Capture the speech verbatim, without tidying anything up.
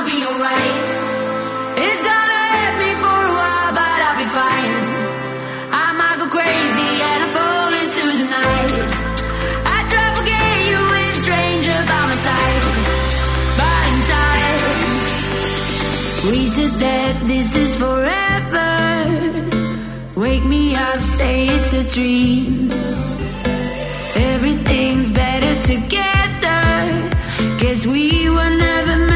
I'll be alright. It's gonna hurt me for a while, but I'll be fine. I might go crazy and I fall into the night. I try to forget you with a stranger by my side, but in time we said that this is forever. Wake me up, say it's a dream. Everything's better together. Guess we were never meant